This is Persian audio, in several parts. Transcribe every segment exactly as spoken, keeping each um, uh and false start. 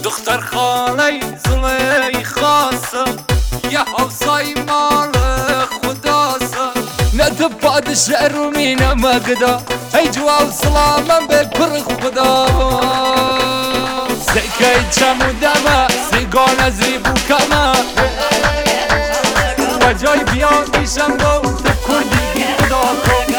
دختر خالی زلی خاصم یه حوصای مال خداسم ندب پادشاه رومی نمگدا ای جواب سلامم به پر خدا سکای چمو دمه سیگان از ریبو کمه و جای بیان بیشم گو تو کردی بی خدا کن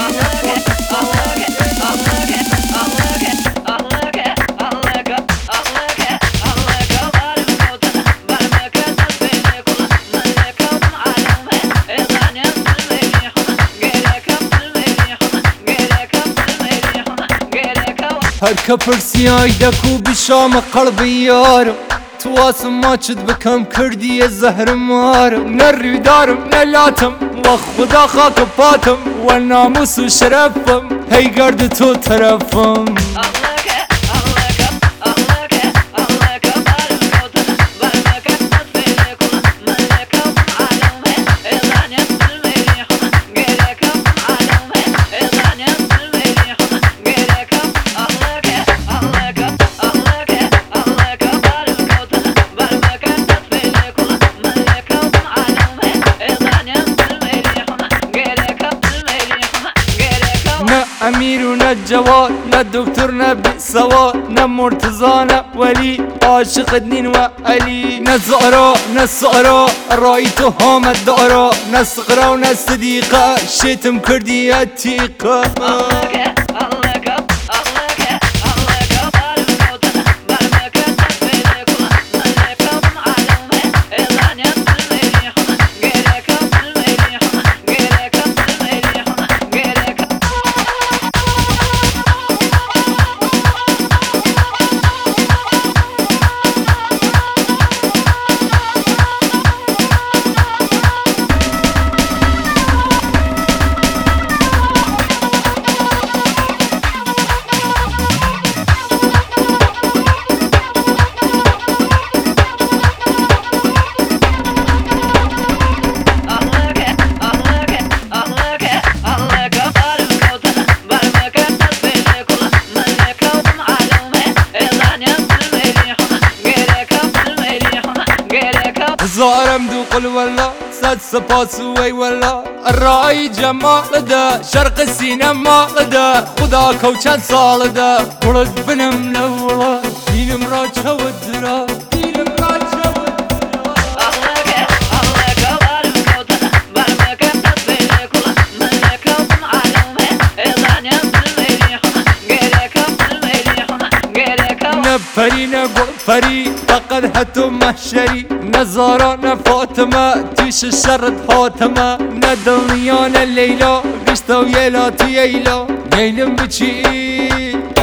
هر كبرسياي دكو بشام قلبي يارم تواسم ما چد بكم كردي الزهر مارم نري دارم نلاتم وخدا خاك باتم والناموس وشرفم هي قرد تو ترفم امیر و نه جواد نه دکتر نه بی سواد نه مرتضی نه ولی عاشق دین و علی نه زهرا نه سارا رای تو حامد دارا نه صغرا و نه صدیقه شیتم کردی عتیقه زارم دو قل والله صد سپاس وی والله الرای جمال ده شرق سینما ده خدا کو چند سال ده ولد بنم لولا دینم را چود درا دینم را چود نفری نگو فری فقد هتو محشری نزارا نفاطمه تیش شرط حاتمه ندنیان لیلا گشتا و یلا تو ییلا نیلم بچی